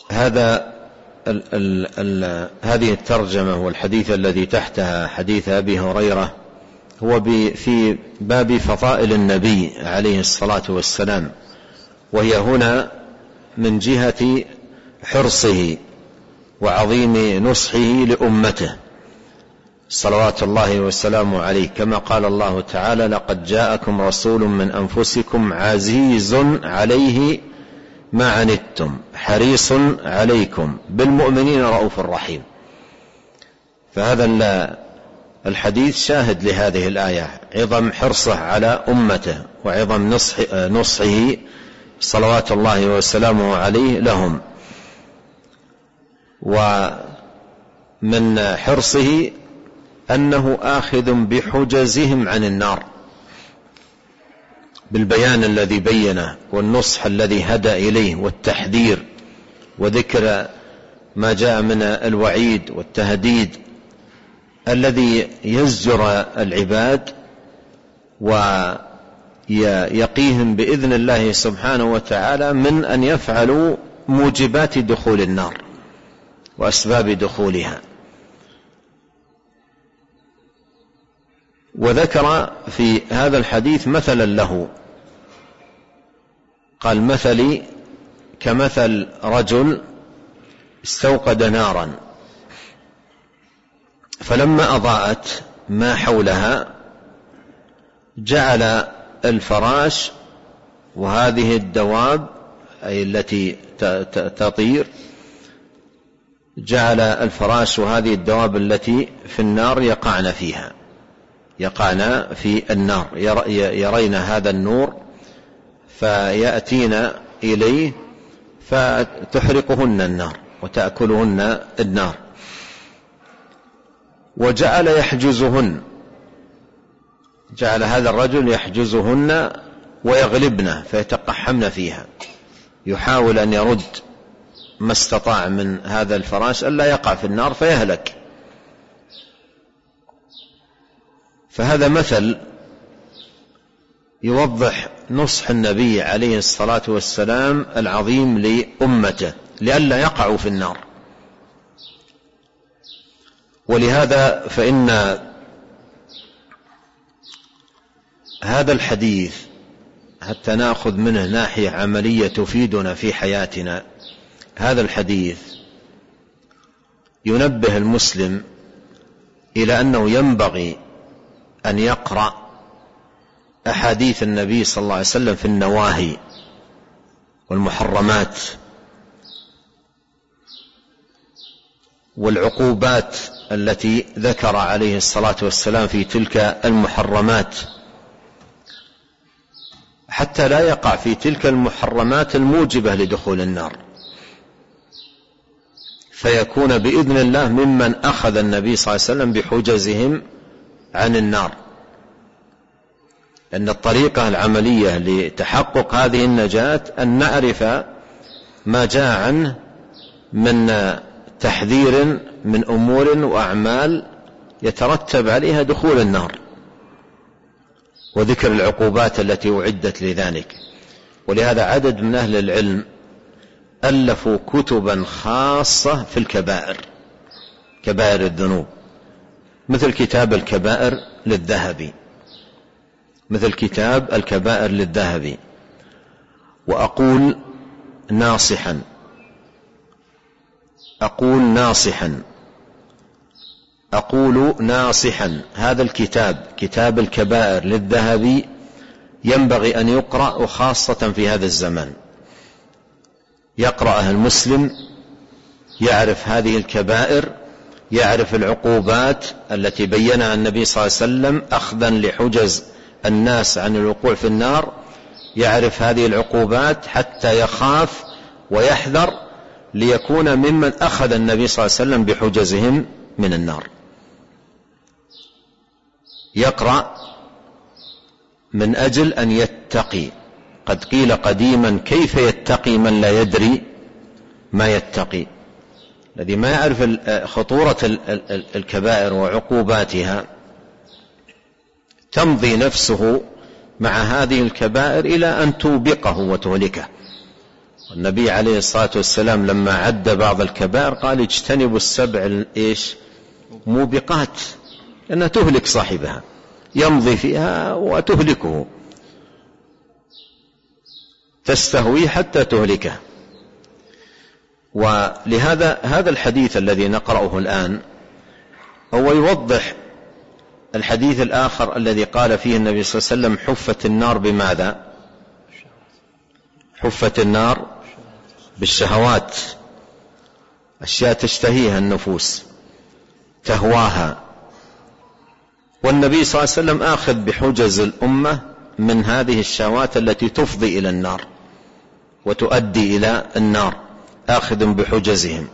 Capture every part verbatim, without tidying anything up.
هذا ال ال ال هذه الترجمة والحديث الذي تحتها حديث أبي هريرة هو في باب فضائل النبي عليه الصلاة والسلام، وهي هنا من جهة حرصه وعظيم نصحه لأمته صلوات الله وسلامه عليه، كما قال الله تعالى: لقد جاءكم رسول من أنفسكم عزيز عليه ما عنتم حريص عليكم بالمؤمنين رؤوف رحيم. فهذا الحديث شاهد لهذه الآية، عظم حرصه على أمته وعظم نصح نصحه صلوات الله وسلامه عليه لهم. ومن حرصه أنه آخذ بحجزهم عن النار بالبيان الذي بينه والنصح الذي هدى إليه والتحذير وذكر ما جاء من الوعيد والتهديد الذي يزجر العباد ويقيهم بإذن الله سبحانه وتعالى من أن يفعلوا موجبات دخول النار وأسباب دخولها. وذكر في هذا الحديث مثلا له، قال: مثلي كمثل رجل استوقد نارا فلما أضاءت ما حولها جعل الفراش وهذه الدواب أي التي تطير، جعل الفراش وهذه الدواب التي في النار يقعن فيها يقعن في النار، يرين هذا النور فيأتين إليه فتحرقهن النار وتأكلهن النار. وجعل يحجزهن، جعل هذا الرجل يحجزهن ويغلبن فيتقحمن فيها، يحاول أن يرد ما استطاع من هذا الفراش ألا يقع في النار فيهلك. فهذا مثل يوضح نصح النبي عليه الصلاة والسلام العظيم لأمته لئلا يقعوا في النار. ولهذا فإن هذا الحديث حتى نأخذ منه ناحية عملية تفيدنا في حياتنا، هذا الحديث ينبه المسلم إلى أنه ينبغي أن يقرأ أحاديث النبي صلى الله عليه وسلم في النواهي والمحرمات والعقوبات التي ذكر عليه الصلاة والسلام في تلك المحرمات، حتى لا يقع في تلك المحرمات الموجبة لدخول النار، فيكون بإذن الله ممن أخذ النبي صلى الله عليه وسلم بحجزهم عن النار. أن الطريقة العملية لتحقق هذه النجاة أن نعرف ما جاء عنه من تحذير من أمور وأعمال يترتب عليها دخول النار، وذكر العقوبات التي أعدت لذلك. ولهذا عدد من أهل العلم ألفوا كتبا خاصة في الكبائر، كبائر الذنوب، مثل كتاب الكبائر للذهبي مثل كتاب الكبائر للذهبي. وأقول ناصحا أقول ناصحا أقول ناصحا هذا الكتاب كتاب الكبائر للذهبي ينبغي أن يقرأ، وخاصة في هذا الزمان يقرأه المسلم، يعرف هذه الكبائر، يعرف العقوبات التي بينها النبي صلى الله عليه وسلم أخذا لحجز الناس عن الوقوع في النار، يعرف هذه العقوبات حتى يخاف ويحذر ليكون ممن أخذ النبي صلى الله عليه وسلم بحجزهم من النار. يقرأ من أجل أن يتقي. قد قيل قديما: كيف يتقي من لا يدري ما يتقي؟ الذي ما يعرف خطورة الكبائر وعقوباتها تمضي نفسه مع هذه الكبائر إلى أن توبقه وتهلكه. النبي عليه الصلاة والسلام لما عد بعض الكبائر قال اجتنبوا السبع إيش موبقات، لأنها تهلك صاحبها، يمضي فيها وتهلكه، تستهوي حتى تهلكه. ولهذا هذا الحديث الذي نقرأه الآن هو يوضح الحديث الآخر الذي قال فيه النبي صلى الله عليه وسلم حفت النار بماذا؟ حفت النار بالشهوات، أشياء تشتهيها النفوس تهواها، والنبي صلى الله عليه وسلم آخذ بحجز الأمة من هذه الشهوات التي تفضي إلى النار وتؤدي إلى النار، آخذ بحجزهم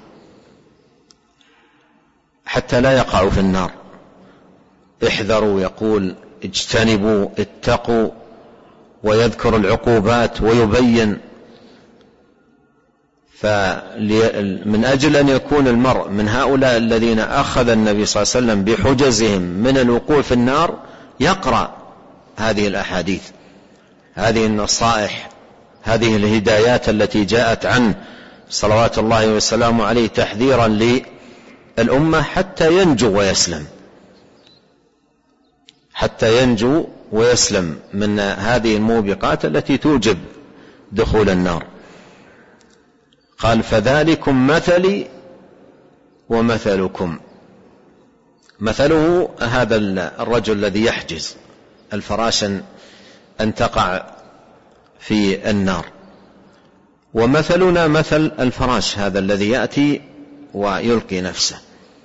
حتى لا يقعوا في النار. احذروا، يقول اجتنبوا، اتقوا، ويذكر العقوبات ويبين. فمن أجل أن يكون المرء من هؤلاء الذين أخذ النبي صلى الله عليه وسلم بحجزهم من الوقوع في النار يقرأ هذه الأحاديث، هذه النصائح، هذه الهدايات التي جاءت عنه صلوات الله وسلامه عليه تحذيرا للأمة حتى ينجو ويسلم، حتى ينجو ويسلم من هذه الموبقات التي توجب دخول النار. قال فذلكم مثلي ومثلكم. مثله هذا الرجل الذي يحجز الفراش أن تقع في النار، ومثلنا مثل الفراش هذا الذي يأتي ويلقي نفسه.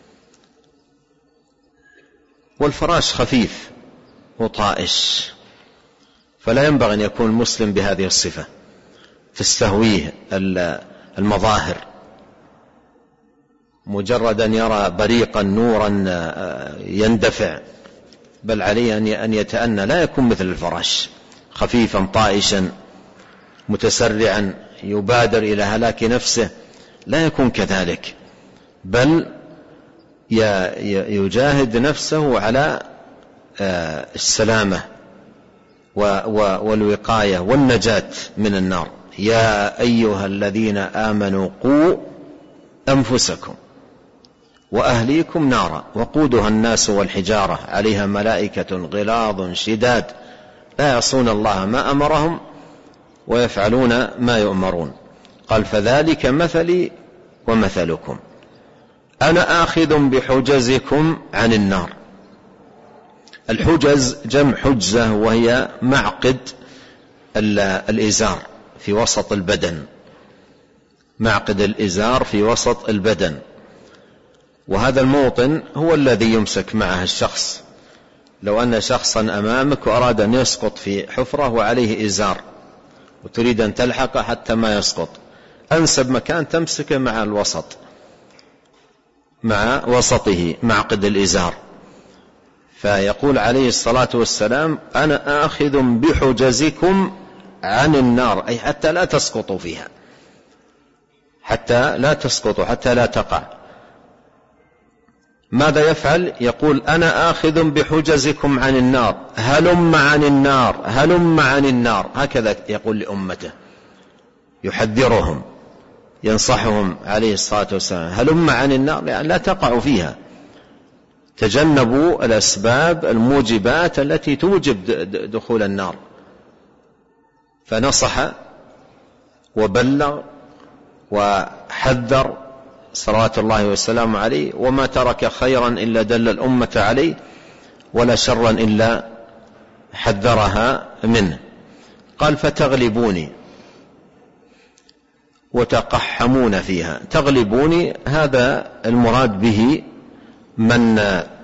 والفراش خفيف وطائش، فلا ينبغي أن يكون المسلم بهذه الصفة تستهويه المظاهر، مجرد أن يرى بريقا نورا يندفع، بل عليه أن يتأنى، لا يكون مثل الفراش خفيفا طائشا متسرعا يبادر إلى هلاك نفسه، لا يكون كذلك، بل يجاهد نفسه على السلامة والوقاية والنجاة من النار. يا أيها الذين آمنوا قوا أنفسكم وأهليكم نارا وقودها الناس والحجارة عليها ملائكة غلاظ شداد لا يعصون الله ما أمرهم ويفعلون ما يؤمرون. قال فذلك مثلي ومثلكم أنا آخذ بحجزكم عن النار. الحجز جمع حجزة، وهي معقد الإزار في وسط البدن، معقد الإزار في وسط البدن، وهذا الموطن هو الذي يمسك معه الشخص. لو أن شخصا أمامك وأراد أن يسقط في حفرة وعليه إزار وتريد أن تلحقه حتى ما يسقط، أنسب مكان تمسكه مع الوسط، مع وسطه معقد الإزار. فيقول عليه الصلاة والسلام أنا آخذ بحجزكم عن النار، أي حتى لا تسقطوا فيها، حتى لا تسقطوا، حتى لا تقع. ماذا يفعل؟ يقول أنا آخذ بحجزكم عن النار، هلم عن النار، هلم عن النار. هكذا يقول لأمته، يحذرهم، ينصحهم عليه الصلاة والسلام، هلم عن النار، يعني لا تقعوا فيها، تجنبوا الأسباب الموجبات التي توجب دخول النار. فنصح وبلغ وحذر صلوات الله وسلامه عليه، وما ترك خيرا إلا دل الأمة عليه، ولا شرا إلا حذرها منه. قال فتغلبوني وتقحمون فيها. تغلبوني هذا المراد به من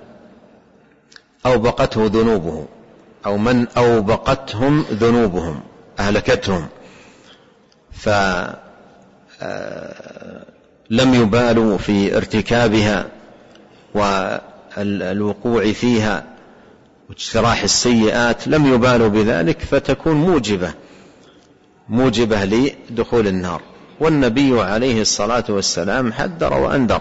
أوبقته ذنوبه، أو من أوبقتهم ذنوبهم، أهلكتهم، فلم يبالوا في ارتكابها والوقوع فيها واجتراح السيئات، لم يبالوا بذلك، فتكون موجبة موجبة لدخول النار. والنبي عليه الصلاة والسلام حذر وأنذر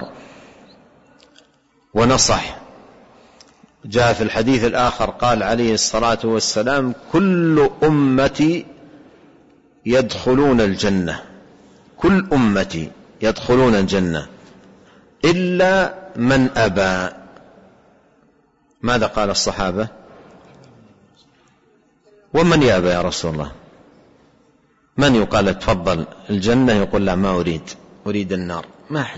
ونصح. جاء في الحديث الآخر قال عليه الصلاة والسلام كل أمتي يدخلون الجنة كل أمتي يدخلون الجنة إلا من أبى. ماذا قال الصحابة؟ ومن يأبى يا رسول الله؟ من يقال تفضل الجنة يقول لا ما أريد، أريد النار؟ ما أحد.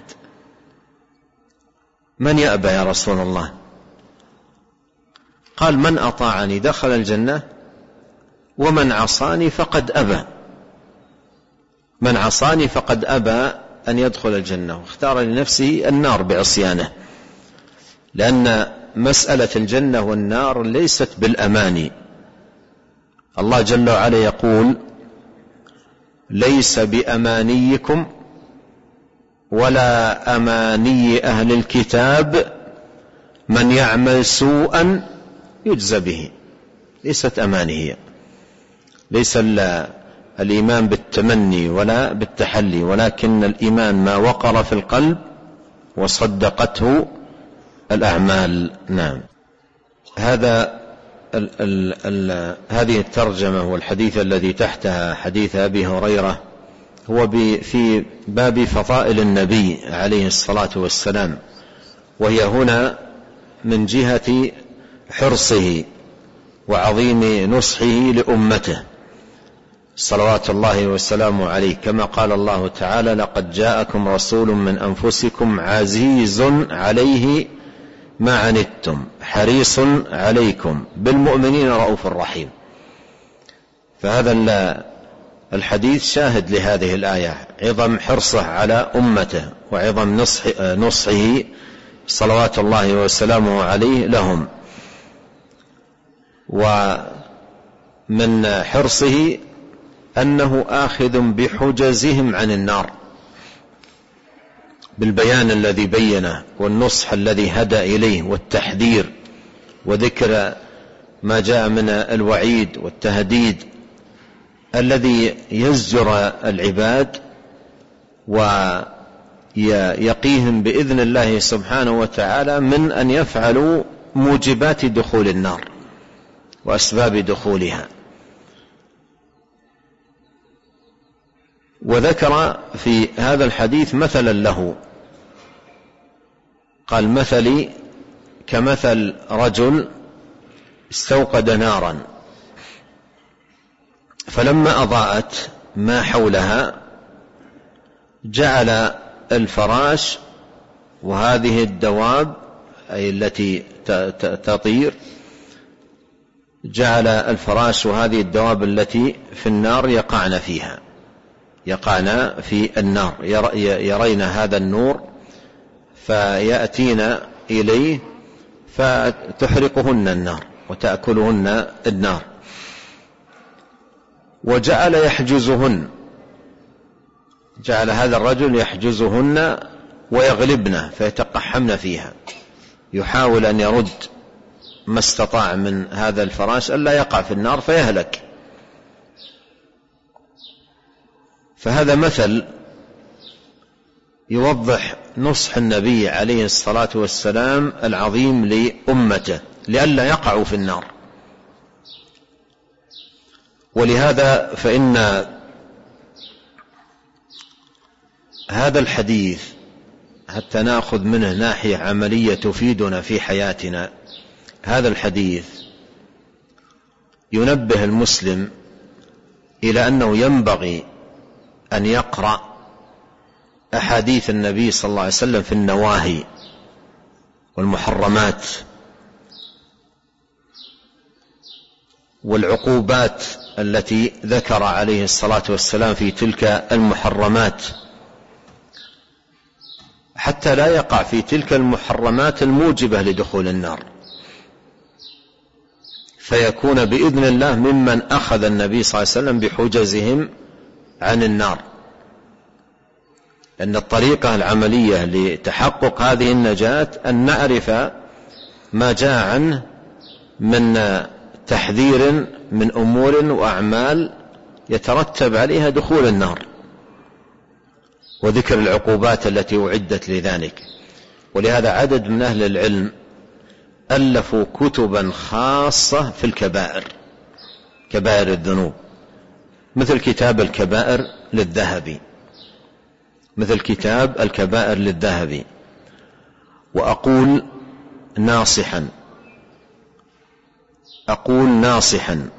من يأبى يا رسول الله؟ قال من أطاعني دخل الجنة ومن عصاني فقد أبى. من عصاني فقد أبى أن يدخل الجنة، واختار لنفسه النار بعصيانه، لأن مسألة الجنة والنار ليست بالأماني. الله جل وعلا يقول ليس بأمانيكم ولا أماني أهل الكتاب من يعمل سوءا يجزى به. ليست أماني، هي ليس الإيمان بالتمني ولا بالتحلي، ولكن الإيمان ما وقر في القلب وصدقته الأعمال. نعم. هذا ال ال ال هذه الترجمة والحديث الذي تحتها حديث أبي هريرة هو في باب فضائل النبي عليه الصلاة والسلام، وهي هنا من جهة حرصه وعظيم نصحه لأمته صلوات الله وسلامه عليه، كما قال الله تعالى لقد جاءكم رسول من أنفسكم عزيز عليه ما عنتم حريص عليكم بالمؤمنين رؤوف رحيم. فهذا الحديث شاهد لهذه الآية، عظم حرصه على أمته وعظم نصح نصحه صلوات الله وسلامه عليه لهم. ومن حرصه أنه آخذ بحجزهم عن النار بالبيان الذي بينه والنصح الذي هدى إليه والتحذير وذكر ما جاء من الوعيد والتهديد الذي يزجر العباد ويقيهم بإذن الله سبحانه وتعالى من أن يفعلوا موجبات دخول النار وأسباب دخولها. وذكر في هذا الحديث مثلا له، قال مثلي كمثل رجل استوقد نارا فلما أضاءت ما حولها جعل الفراش وهذه الدواب أي التي تطير، جعل الفراش وهذه الدواب التي في النار يقعن فيها يقعن في النار، يرين هذا النور فيأتين إليه فتحرقهن النار وتأكلهن النار. وجعل يحجزهن، جعل هذا الرجل يحجزهن ويغلبن فيتقحمن فيها، يحاول أن يرد ما استطاع من هذا الفراش ألا يقع في النار فيهلك. فهذا مثل يوضح نصح النبي عليه الصلاة والسلام العظيم لأمته لئلا يقعوا في النار. ولهذا فإن هذا الحديث حتى نأخذ منه ناحية عملية تفيدنا في حياتنا، هذا الحديث ينبه المسلم إلى أنه ينبغي أن يقرأ أحاديث النبي صلى الله عليه وسلم في النواهي والمحرمات والعقوبات التي ذكر عليه الصلاة والسلام في تلك المحرمات، حتى لا يقع في تلك المحرمات الموجبة لدخول النار، فيكون بإذن الله ممن أخذ النبي صلى الله عليه وسلم بحجزهم عن النار. أن الطريقة العملية لتحقق هذه النجاة أن نعرف ما جاء عنه من تحذير من أمور وأعمال يترتب عليها دخول النار، وذكر العقوبات التي أعدت لذلك. ولهذا عدد من أهل العلم ألفوا كتبا خاصة في الكبائر، كبائر الذنوب، مثل كتاب الكبائر للذهبي، مثل كتاب الكبائر للذهبي. وأقول ناصحا أقول ناصحا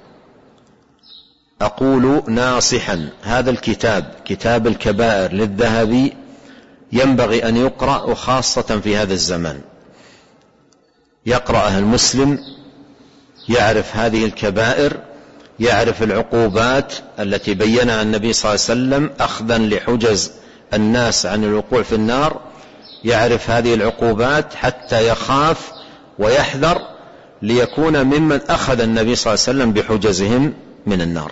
أقول ناصحا هذا الكتاب كتاب الكبائر للذهبي ينبغي أن يقرأ، وخاصة في هذا الزمان يقرأها المسلم، يعرف هذه الكبائر، يعرف العقوبات التي بينها النبي صلى الله عليه وسلم أخذا لحجز الناس عن الوقوع في النار، يعرف هذه العقوبات حتى يخاف ويحذر ليكون ممن أخذ النبي صلى الله عليه وسلم بحجزهم من النار.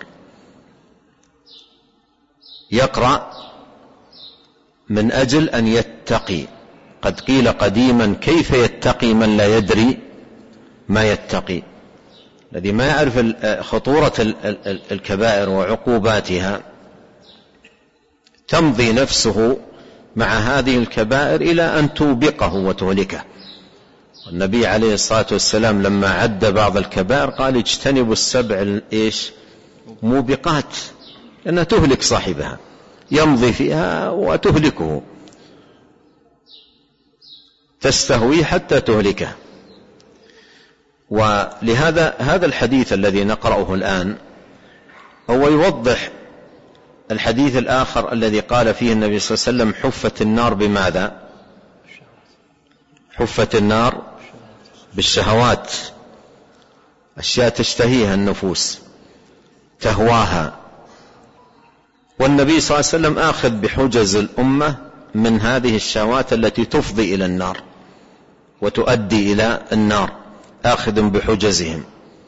يقرأ من أجل أن يتقي. قد قيل قديما: كيف يتقي من لا يدري ما يتقي؟ الذي ما يعرف خطورة الكبائر وعقوباتها تمضي نفسه مع هذه الكبائر إلى أن توبقه وتهلكه. والنبي عليه الصلاة والسلام لما عد بعض الكبائر قال: اجتنبوا السبع إيش موبقات، لأنها تهلك صاحبها، يمضي فيها وتهلكه، تستهوي حتى تهلكه. ولهذا هذا الحديث الذي نقرأه الآن هو يوضح الحديث الآخر الذي قال فيه النبي صلى الله عليه وسلم: حفت النار بماذا؟ حفت النار بالشهوات، أشياء تشتهيها النفوس تهواها. والنبي صلى الله عليه وسلم آخذ بحجز الأمة من هذه الشهوات التي تفضي إلى النار وتؤدي إلى النار، آخذ بحجزهم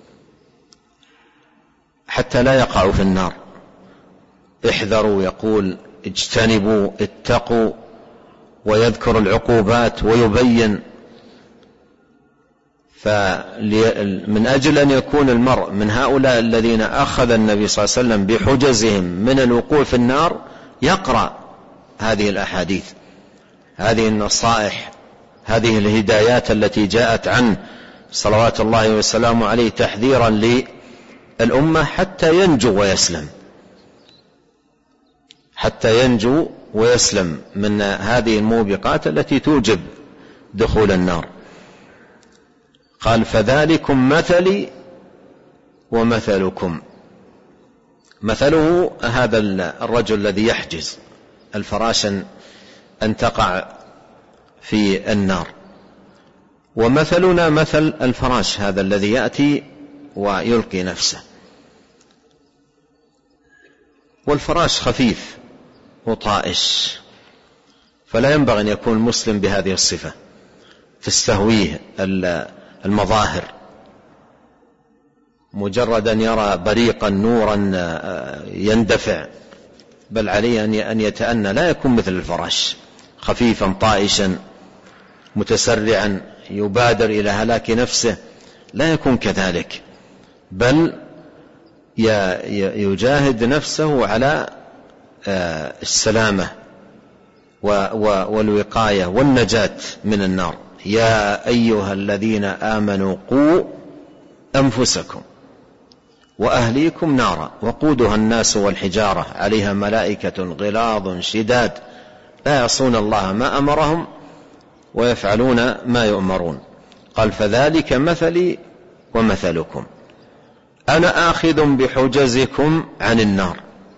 حتى لا يقعوا في النار. احذروا، يقول اجتنبوا، اتقوا، ويذكر العقوبات ويبين. فمن أجل أن يكون المرء من هؤلاء الذين أخذ النبي صلى الله عليه وسلم بحجزهم من الوقوع في النار يقرأ هذه الأحاديث، هذه النصائح، هذه الهدايات التي جاءت عنه صلوات الله وسلامه عليه تحذيرا للأمة حتى ينجو ويسلم، حتى ينجو ويسلم من هذه الموبقات التي توجب دخول النار. قال: فذلكم مثلي ومثلكم. مثله هذا الرجل الذي يحجز الفراش أن تقع في النار، ومثلنا مثل الفراش هذا الذي يأتي ويلقي نفسه. والفراش خفيف وطائش، فلا ينبغي أن يكون المسلم بهذه الصفة تستهويه المظاهر، مجرد أن يرى بريقا نورا يندفع، بل عليه أن يتأنى، لا يكون مثل الفراش خفيفا طائشا متسرعا يبادر إلى هلاك نفسه، لا يكون كذلك، بل يجاهد نفسه على السلامة والوقاية والنجاة من النار. يا أيها الذين آمنوا قوا أنفسكم وأهليكم نارا وقودها الناس والحجارة عليها ملائكة غلاظ شداد لا يعصون الله ما أمرهم ويفعلون ما يؤمرون. قال: فذلك مثلي ومثلكم، أنا آخذ بحجزكم عن النار.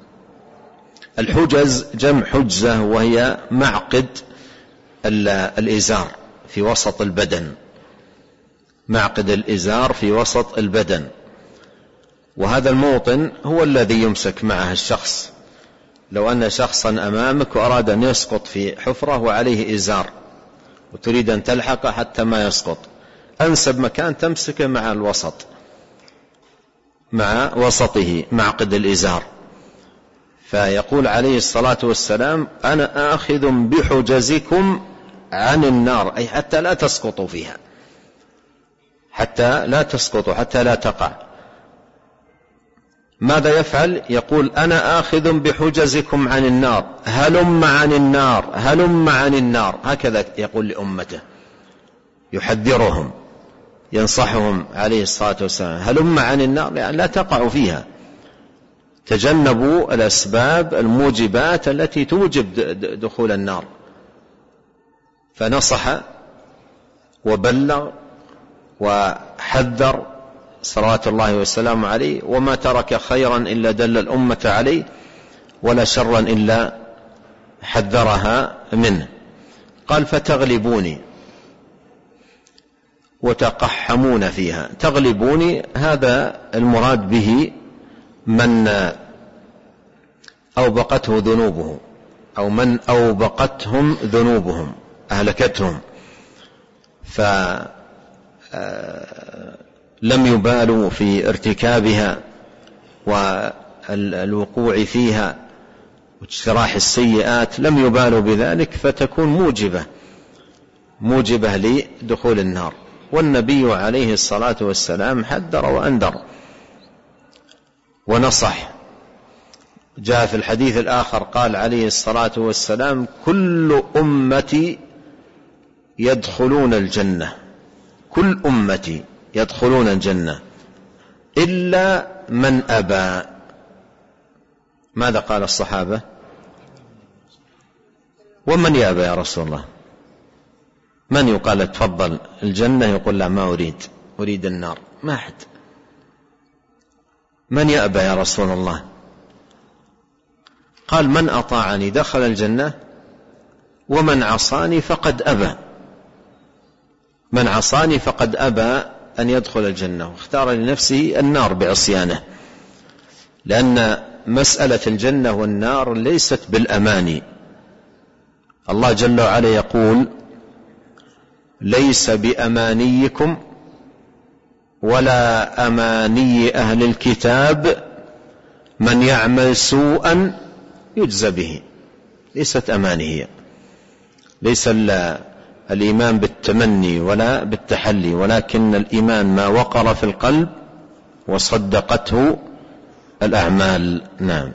الحجز جمع حجزة، وهي معقد الإزار في وسط البدن، معقد الإزار في وسط البدن، وهذا الموطن هو الذي يمسك معه الشخص. لو أن شخصا أمامك وأراد أن يسقط في حفرة وعليه إزار وتريد أن تلحقه حتى ما يسقط، أنسب مكان تمسكه مع الوسط، مع وسطه معقد الإزار. فيقول عليه الصلاة والسلام: أنا آخذ بحجزكم عن النار، أي حتى لا تسقطوا فيها، حتى لا تسقطوا، حتى لا تقع. ماذا يفعل؟ يقول: أنا آخذ بحجزكم عن النار، هلم عن النار، هلم عن النار. هكذا يقول لأمته، يحذرهم، ينصحهم عليه الصلاة والسلام: هلم عن النار، يعني لا تقعوا فيها، تجنبوا الأسباب الموجبات التي توجب دخول النار. فنصح وبلغ وحذر صلوات الله والسلام عليه، وما ترك خيرا إلا دل الأمة عليه، ولا شرا إلا حذرها منه. قال فتغلبوني وتقحمون فيها. تغلبوني هذا المراد به من أوبقته ذنوبه، أو من أوبقتهم ذنوبهم أهلكتهم، فلم يبالوا في ارتكابها والوقوع فيها واجتراح السيئات، لم يبالوا بذلك، فتكون موجبة موجبة لدخول النار. والنبي عليه الصلاة والسلام حذر وأنذر ونصح. جاء في الحديث الآخر قال عليه الصلاة والسلام: كل أمتي يدخلون الجنة، كل أمتي يدخلون الجنة إلا من أبى. ماذا قال الصحابة؟ ومن يأبى يا رسول الله؟ من يقال تفضل الجنة يقول لا ما أريد، أريد النار؟ ما أحد. من يأبى يا رسول الله؟ قال: من أطاعني دخل الجنة، ومن عصاني فقد أبى. من عصاني فقد أبى أن يدخل الجنة، واختار لنفسه النار بعصيانه، لأن مسألة الجنة والنار ليست بالأماني. الله جل وعلا يقول: ليس بأمانيكم ولا أماني أهل الكتاب من يعمل سوءا يجزى به. ليست أماني هي، ليس الإيمان بالتمني ولا بالتحلي، ولكن الإيمان ما وقر في القلب وصدقته الأعمال. نعم.